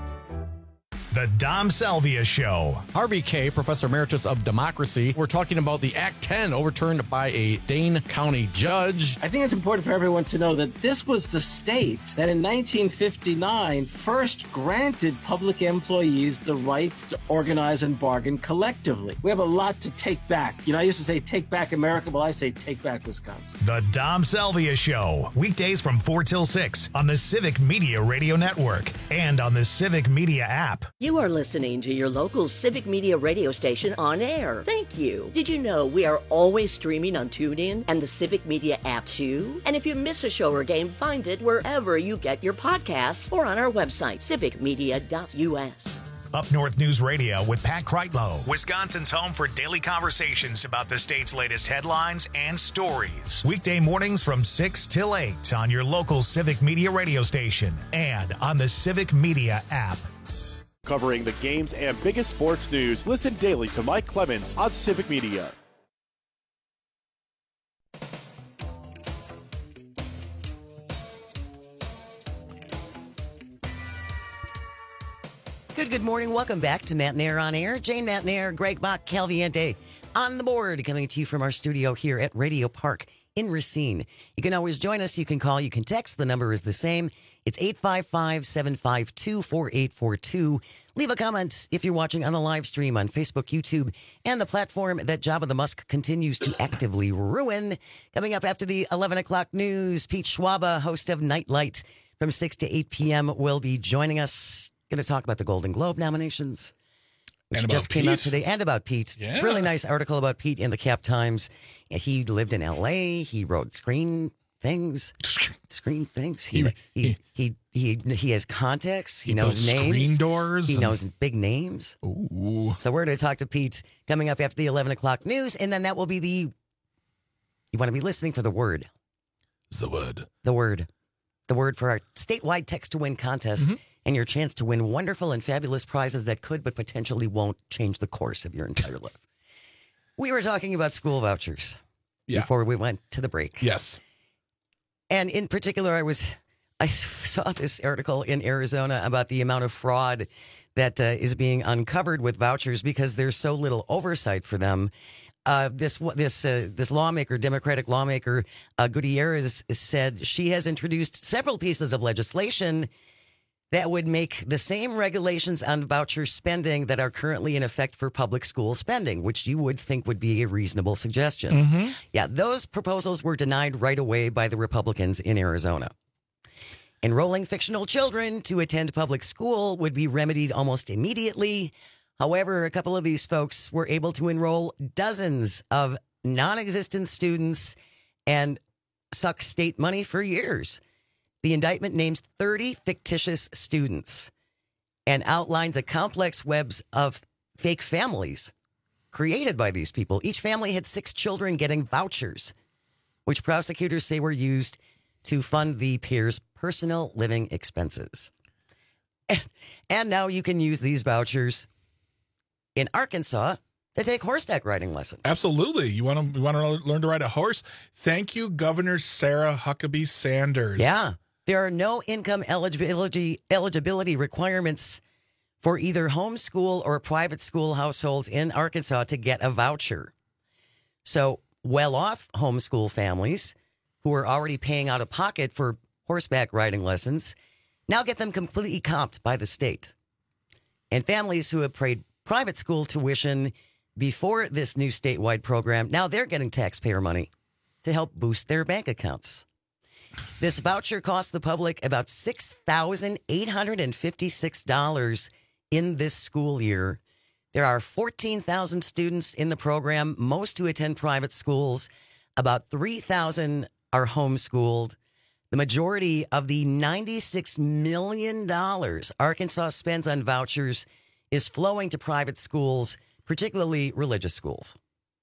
The Dom Salvia Show. Harvey Kaye, Professor Emeritus of Democracy. We're talking about the Act ten overturned by a Dane County judge. I think it's important for everyone to know that this was the state that in nineteen fifty-nine first granted public employees the right to organize and bargain collectively. We have a lot to take back. You know, I used to say take back America. Well, I say take back Wisconsin. The Dom Salvia Show. Weekdays from four till six on the Civic Media Radio Network and on the Civic Media app. You are listening to your local Civic Media radio station on air. Thank you. Did you know we are always streaming on TuneIn and the Civic Media app too? And if you miss a show or game, find it wherever you get your podcasts or on our website, civic media dot u s. Up North News Radio with Pat Kreitlow, Wisconsin's home for daily conversations about the state's latest headlines and stories. Weekday mornings from six till eight on your local Civic Media radio station and on the Civic Media app. Covering the games and biggest sports news, listen daily to Mike Clemens on Civic Media. Good, good morning. Welcome back to Matt Nair on Air. Jane Matt Nair, Greg Bach, Calviente on the board, coming to you from our studio here at Radio Park in Racine. You can always join us. You can call. You can text. The number is the same. It's eight five five, seven five two, four eight four two. Leave a comment if you're watching on the live stream on Facebook, YouTube, and the platform that Jabba the Musk continues to actively ruin. Coming up after the eleven o'clock news, Pete Schwaba, host of Nightlight from six to eight p.m., will be joining us. Going to talk about the Golden Globe nominations, which And just about came Pete. out today, and about Pete. Yeah. Really nice article about Pete in the Cap Times. He lived in L A. He wrote screen things. Screen things. He he he he, he has contacts. He, He knows built names. screen doors He and- knows big names. Ooh. So we're going to talk to Pete coming up after the eleven o'clock news, and then that will be the. You want to be listening for the word. The word. The word. The word for our statewide text to win contest. Mm-hmm. And your chance to win wonderful and fabulous prizes that could but potentially won't change the course of your entire life. We were talking about school vouchers Yeah. before we went to the break. Yes. And in particular, I was I saw this article in Arizona about the amount of fraud that uh, is being uncovered with vouchers because there's so little oversight for them. Uh, this this uh, this lawmaker, Democratic lawmaker uh, Gutierrez, said she has introduced several pieces of legislation that would make the same regulations on voucher spending that are currently in effect for public school spending, which you would think would be a reasonable suggestion. Mm-hmm. Yeah, those proposals were denied right away by the Republicans in Arizona. Enrolling fictional children to attend public school would be remedied almost immediately. However, a couple of these folks were able to enroll dozens of non-existent students and suck state money for years. The indictment names thirty fictitious students and outlines a complex web of fake families created by these people. Each family had six children getting vouchers, which prosecutors say were used to fund the pair's personal living expenses. And, and now you can use these vouchers in Arkansas to take horseback riding lessons. Absolutely. You want to you want to learn to ride a horse? Thank you, Governor Sarah Huckabee Sanders. Yeah. There are no income eligibility eligibility requirements for either homeschool or private school households in Arkansas to get a voucher. So well-off homeschool families who are already paying out of pocket for horseback riding lessons now get them completely comped by the state. And families who have paid private school tuition before this new statewide program, now they're getting taxpayer money to help boost their bank accounts. This voucher costs the public about six thousand eight hundred fifty-six dollars in this school year. There are fourteen thousand students in the program, most who attend private schools. About three thousand are homeschooled. The majority of the ninety-six million dollars Arkansas spends on vouchers is flowing to private schools, particularly religious schools.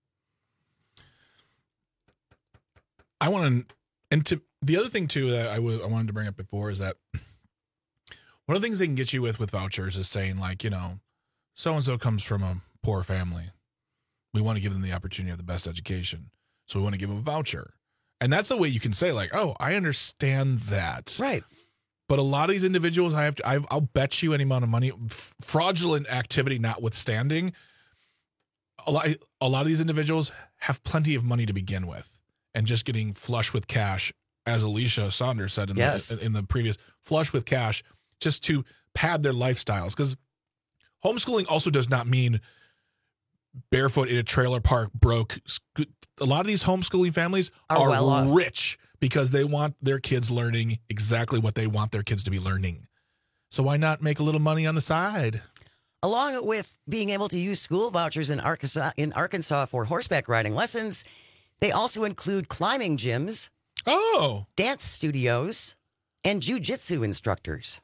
I want to, and to the other thing too that I, w- I wanted to bring up before is that one of the things they can get you with with vouchers is saying, like, you know, so and so comes from a poor family. We want to give them the opportunity of the best education, so we want to give them a voucher. And that's a way you can say, like, oh, I understand that. Right. But a lot of these individuals, I have to, I've, I'll bet you any amount of money, f- fraudulent activity notwithstanding, a lot, a lot of these individuals have plenty of money to begin with, and just getting flush with cash, as Alicia Saunders said in, yes. the, in the previous, flush with cash just to pad their lifestyles. Because homeschooling also does not mean barefoot in a trailer park broke. A lot of these homeschooling families are, are well rich because they want their kids learning exactly what they want their kids to be learning. So why not make a little money on the side? Along with being able to use school vouchers in Arkansas, in Arkansas for horseback riding lessons, they also include climbing gyms, oh, dance studios, and jiu-jitsu instructors.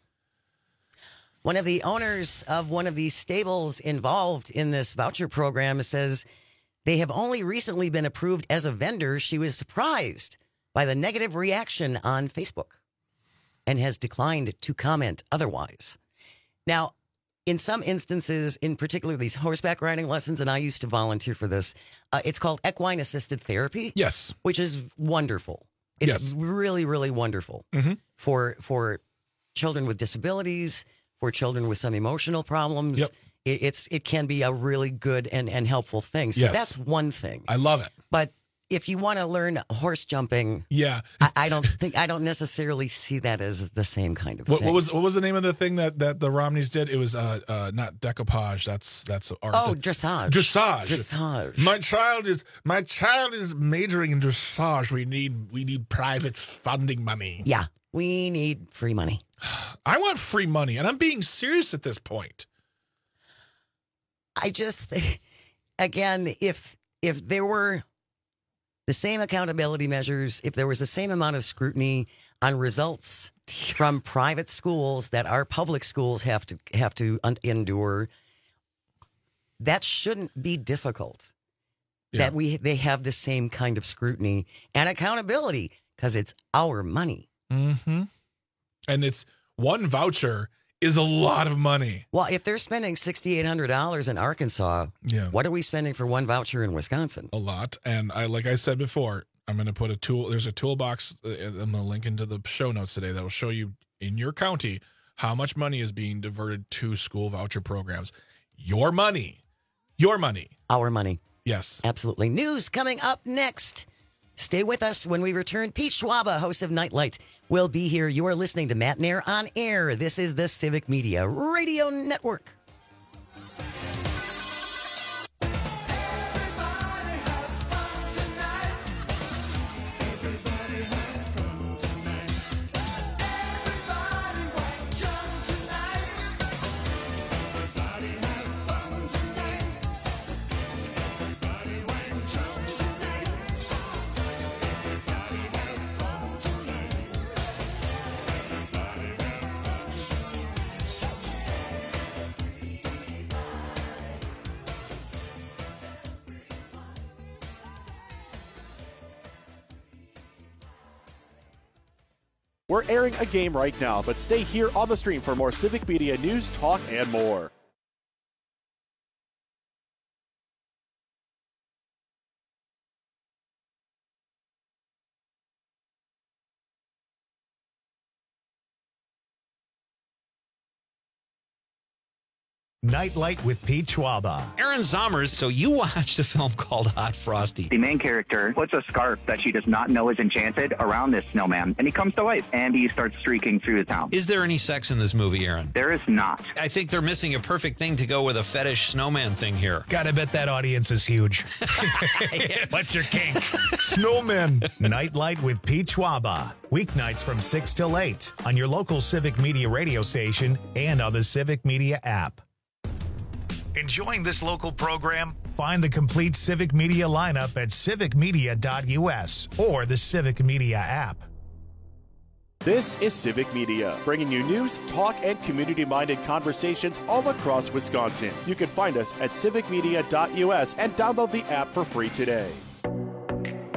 One of the owners of one of these stables involved in this voucher program says they have only recently been approved as a vendor. She was surprised by the negative reaction on Facebook and has declined to comment otherwise. Now, in some instances, in particular these horseback riding lessons, and I used to volunteer for this, uh, it's called equine assisted therapy. Yes. Which is wonderful. It's yes. really, really wonderful mm-hmm. for for children with disabilities, for children with some emotional problems. Yep. It, it's it can be a really good and, and helpful thing. So yes. that's one thing. I love it. But if you want to learn horse jumping, yeah, I, I don't think I don't necessarily see that as the same kind of what, thing. What was what was the name of the thing that, that the Romneys did? It was uh, uh not decoupage. That's that's art. Oh, dressage. Dressage. Dressage. My child is my child is majoring in dressage. We need we need private funding money. Yeah, we need free money. I want free money, and I'm being serious at this point. I just, again, if if there were the same accountability measures, if there was the same amount of scrutiny on results from private schools that our public schools have to have to un- endure, that shouldn't be difficult. Yeah. That we they have the same kind of scrutiny and accountability because it's our money. Mm-hmm. And it's one voucher is a lot of money. Well, if they're spending six thousand eight hundred dollars in Arkansas, yeah. what are we spending for one voucher in Wisconsin? A lot. And I, like I said before, I'm going to put a tool. There's a toolbox. I'm going to link into the show notes today that will show you in your county how much money is being diverted to school voucher programs. Your money. Your money. Our money. Yes. Absolutely. News coming up next. Stay with us when we return. Pete Schwaba, host of Nightlight, will be here. You are listening to Matt Nair on Air. This is the Civic Media Radio Network. We're airing a game right now, but stay here on the stream for more Civic Media news, talk, and more. Nightlight with Pete Schwaba. Aaron Zommers, so you watched a film called Hot Frosty. The main character puts a scarf that she does not know is enchanted around this snowman, and he comes to life, and he starts streaking through the town. Is there any sex in this movie, Aaron? There is not. I think they're missing a perfect thing to go with a fetish snowman thing here. Gotta bet that audience is huge. What's your kink? Snowmen. Nightlight with Pete Schwaba. Weeknights from six till eight on your local Civic Media radio station and on the Civic Media app. Enjoying this local program? Find the complete Civic Media lineup at civic media dot u s or the Civic Media app. This is Civic Media, bringing you news, talk, and community-minded conversations all across Wisconsin. You can find us at civic media dot u s and download the app for free today.